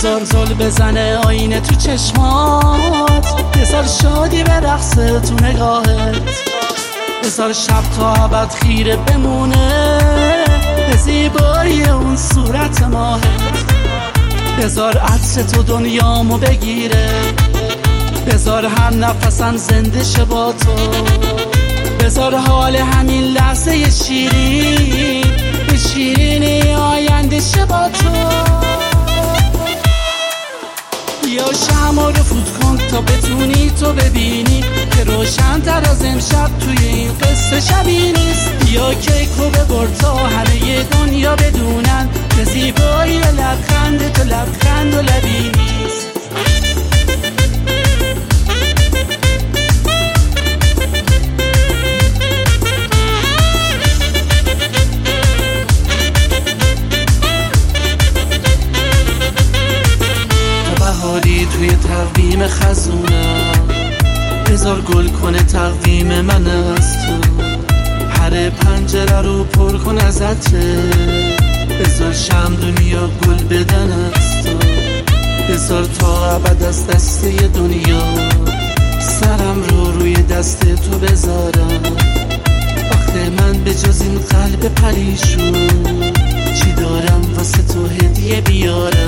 بذار زل بزنه آینه تو چشمات، بذار شادی به رقص تو نگاهت، بذار شب تا ابد خیره بمونه به زیبایی اون صورت ماهت، بذار عطر تو دنیامو بگیره، بذار هر نفسم زنده شه با تو، بذار حال همین لحظه شیرین به شیرینی آینده شه با تو. بیا شمع رو فوت کن تا بتونی تو ببینی که روشن تر از امشب توی این قصه شبی نیست. بیا کیکو ببر تا همه دنیا بدونن که زیبایی لبخند تو لبخند و لبی نیست. بهاری توی تقویم خزونم، بذار گل کنه تقویم من از تو، هر پنجره رو پر کن از عطره، بذار شم دنیا گل بدن از تو، بذار تا ابد از دسته دنیا سرم رو روی دست تو بذارم. آخه من به جز این قلب پریشون چی دارم واسه تو هدیه بیارم.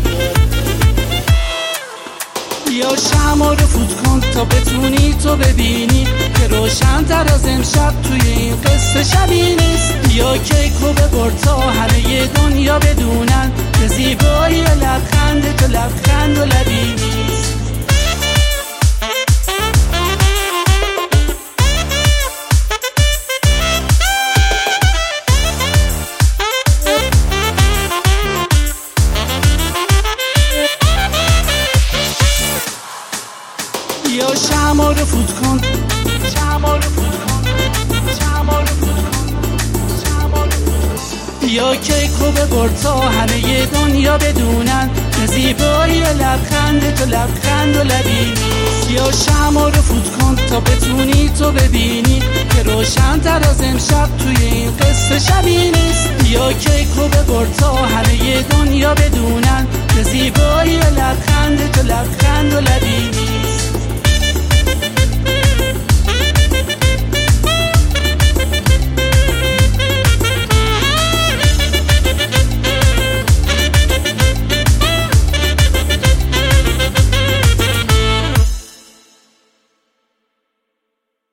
بیا شمع رو فوت کن تا بتونی تو ببینی که روشن تر از امشب توی این قصه شبی نیست. بیا کیکو ببر تا همه دنیا بدونن که زیبایی لبخند تو لبخند و لبی نیست. بیا شمع رو فوت کن، شمع رو فوت کن، شمع رو فوت کن، شمع رو فوت کن. بیا کیکو ببر تا همه دنیا بدونن که زیبایی لبخند تو لبخند و لبی نیست. بیا شمع رو فوت کن تا بتونی تو ببینی که روشن تر از امشب توی این قصه شبی نیست. بیا کیکو ببر تا همه دنیا بدونن که زیبایی لبخند تو لبخند و لبی